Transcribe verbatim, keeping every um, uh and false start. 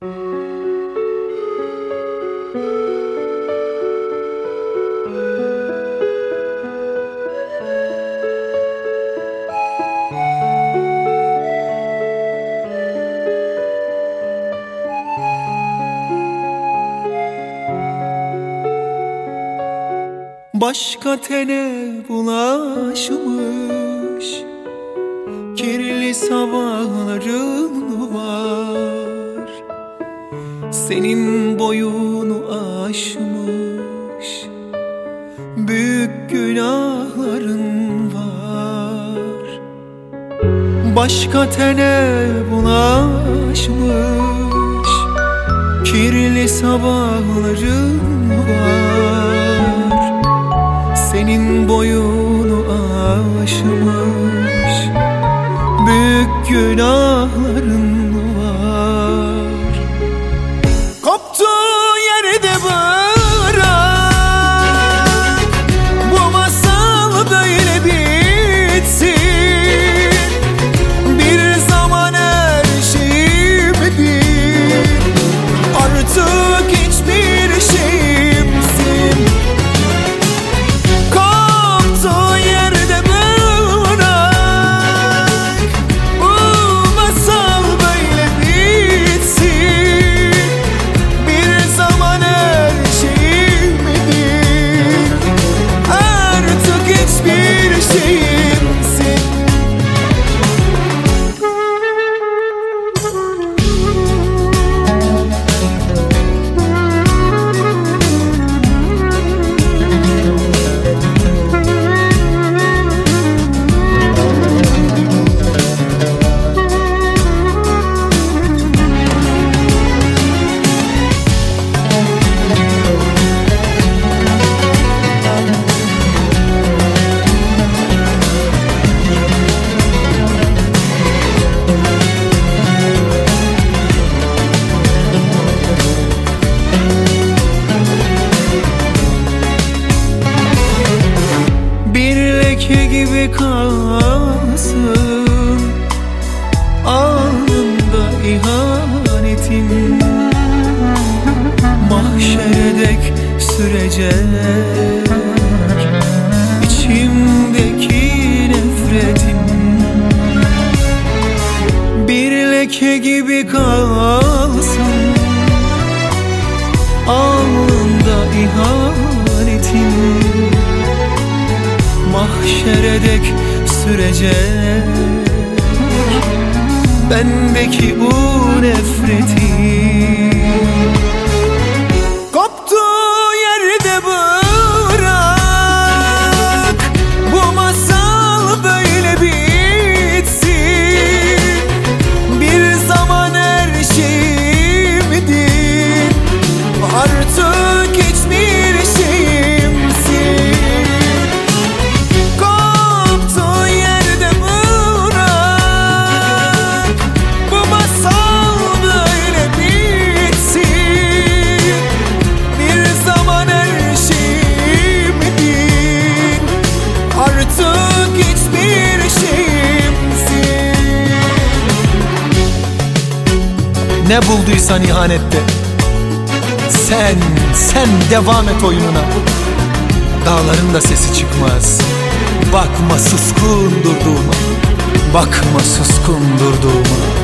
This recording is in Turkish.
Başka tene bulaşmış kirli sabahların var. Senin boyunu aşmış büyük günahların var. Başka tene bulaşmış kirli sabahların var. Senin boyunu aşmış büyük günahların var. Koptuğu yerde bırak, bu masal böyle bitsin. Bir zaman her şeyim değil, artık hiçbir şeyimsin. Leke gibi kalsın alnımda ihanetim, mahşere dek sürecek içimdeki nefretim. Bir leke gibi kalsın alnımda ihanetim, mahşere dek sürecek bendeki bu nefreti. Koptuğu yerde bırak, bu masal böyle bitsin. Bir zaman her şeyimdin, artık hiçbir şeyimsin. Ne bulduysan ihanette, sen, sen devam et oyununa. Dağların da sesi çıkmaz, bakma suskun durduğuma, bakma suskun durduğuma.